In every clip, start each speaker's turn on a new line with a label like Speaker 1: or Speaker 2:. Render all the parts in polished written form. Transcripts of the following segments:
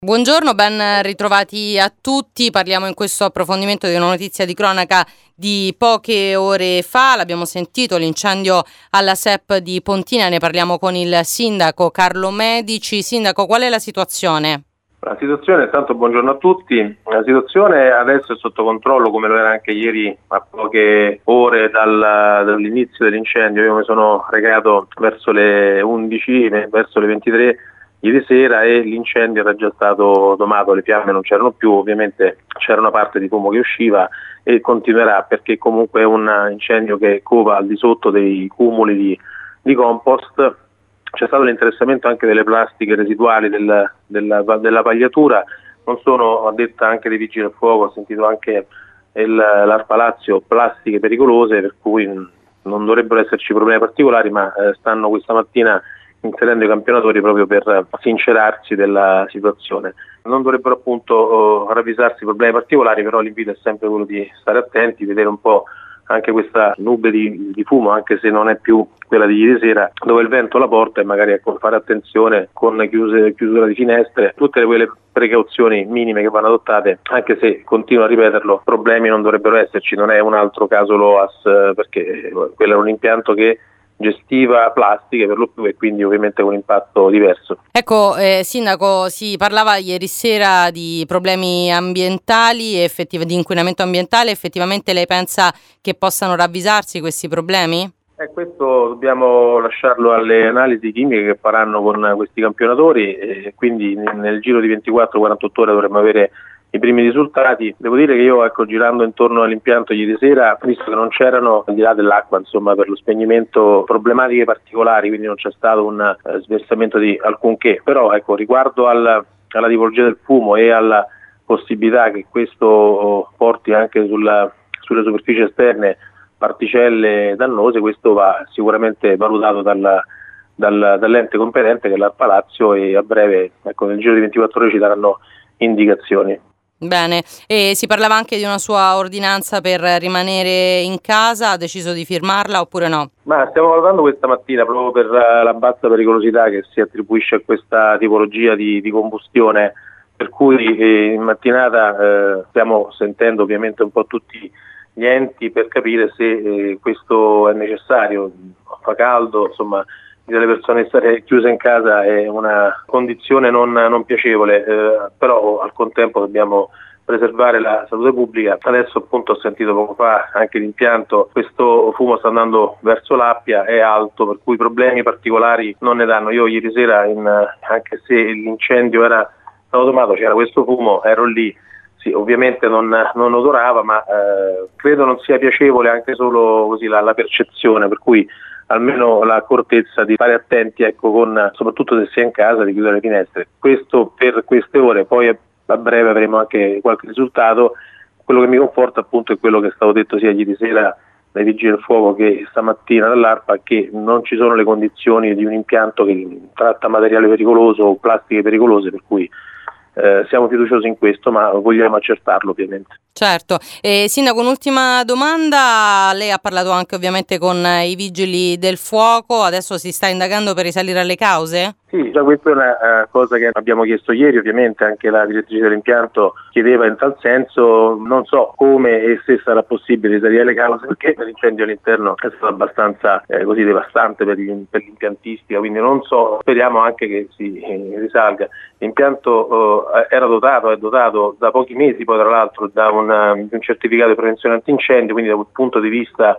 Speaker 1: Buongiorno, ben ritrovati a tutti. Parliamo in questo approfondimento di una notizia di cronaca di poche ore fa. L'abbiamo sentito, l'incendio alla SEP di Pontina. Ne parliamo con il sindaco Carlo Medici. Sindaco, qual è la situazione?
Speaker 2: La situazione, intanto buongiorno a tutti, la situazione adesso è sotto controllo come lo era anche ieri a poche ore dall'inizio dell'incendio. Io mi sono recato verso le 11, verso le 23 ieri sera e l'incendio era già stato domato, le fiamme non c'erano più, ovviamente c'era una parte di fumo che usciva e continuerà perché comunque è un incendio che cova al di sotto dei cumuli di compost. C'è stato l'interessamento anche delle plastiche residuali della pagliatura, non sono, a detta anche dei vigili del fuoco, ho sentito anche l'ARPA Lazio, plastiche pericolose, per cui non dovrebbero esserci problemi particolari, ma stanno questa mattina inserendo i campionatori proprio per sincerarsi della situazione. Non dovrebbero appunto ravvisarsi problemi particolari, però l'invito è sempre quello di stare attenti, vedere un po' anche questa nube di fumo, anche se non è più quella di ieri sera, dove il vento la porta, e magari fare attenzione con chiusura di finestre, tutte quelle precauzioni minime che vanno adottate, anche se, continuo a ripeterlo, problemi non dovrebbero esserci. Non è un altro caso l'OAS, perché quello era un impianto che gestiva plastiche per lo più e quindi ovviamente con un impatto diverso.
Speaker 1: Ecco, sindaco, si parlava ieri sera di problemi ambientali, di inquinamento ambientale. Effettivamente lei pensa che possano ravvisarsi questi problemi?
Speaker 2: Questo dobbiamo lasciarlo alle analisi chimiche che faranno con questi campionatori e quindi nel giro di 24-48 ore dovremmo avere i primi risultati. Devo dire che io, girando intorno all'impianto ieri sera, visto che non c'erano, al di là dell'acqua, insomma, per lo spegnimento, problematiche particolari, quindi non c'è stato un sversamento di alcunché, però riguardo alla tipologia del fumo e alla possibilità che questo porti anche sulle superfici esterne particelle dannose, questo va sicuramente valutato dall'ente competente, che è l'ARPA Lazio, e a breve, nel giro di 24 ore ci daranno indicazioni.
Speaker 1: Bene, e si parlava anche di una sua ordinanza per rimanere in casa. Ha deciso di firmarla oppure no?
Speaker 2: Ma stiamo valutando questa mattina, proprio per la bassa pericolosità che si attribuisce a questa tipologia di combustione, per cui in mattinata stiamo sentendo ovviamente un po' tutti gli enti per capire se questo è necessario. Fa caldo, insomma, delle persone stare chiuse in casa è una condizione non piacevole, però al contempo dobbiamo preservare la salute pubblica. Adesso appunto ho sentito poco fa anche l'impianto, questo fumo sta andando verso l'Appia, è alto, per cui problemi particolari non ne danno. Io ieri sera, anche se l'incendio era stato domato, c'era questo fumo, ero lì. Sì, ovviamente non odorava, ma credo non sia piacevole anche solo così la percezione, per cui almeno l'accortezza di stare attenti, soprattutto se si è in casa, di chiudere le finestre. Questo per queste ore, poi a breve avremo anche qualche risultato. Quello che mi conforta appunto è quello che è stato detto sia ieri sera dai vigili del fuoco che stamattina dall'ARPA, che non ci sono le condizioni di un impianto che tratta materiale pericoloso o plastiche pericolose, per cui siamo fiduciosi in questo, ma vogliamo accertarlo ovviamente.
Speaker 1: Certo. Sindaco, un'ultima domanda. Lei ha parlato anche ovviamente con i vigili del fuoco, adesso si sta indagando per risalire alle cause?
Speaker 2: Sì, già questa è una cosa che abbiamo chiesto ieri, ovviamente anche la direttrice dell'impianto chiedeva in tal senso. Non so come e se sarà possibile risalire alle cause, perché l'incendio all'interno è stato abbastanza così devastante per l'impiantistica, quindi non so, speriamo anche che si risalga. L'impianto è dotato da pochi mesi, poi tra l'altro da un certificato di prevenzione antincendio, quindi da quel punto di vista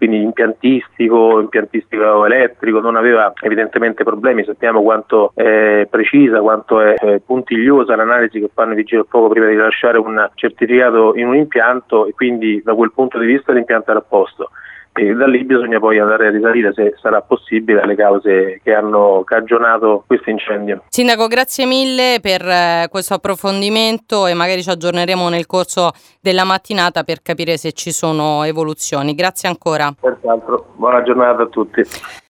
Speaker 2: impiantistico elettrico non aveva evidentemente problemi. Sappiamo quanto è precisa, quanto è puntigliosa l'analisi che fanno i vigili del fuoco prima di rilasciare un certificato in un impianto, e quindi da quel punto di vista l'impianto era a posto. E da lì bisogna poi andare a risalire, se sarà possibile, alle cause che hanno cagionato questo incendio.
Speaker 1: Sindaco, grazie mille per questo approfondimento e magari ci aggiorneremo nel corso della mattinata per capire se ci sono evoluzioni. Grazie ancora.
Speaker 2: Pertanto, buona giornata a tutti.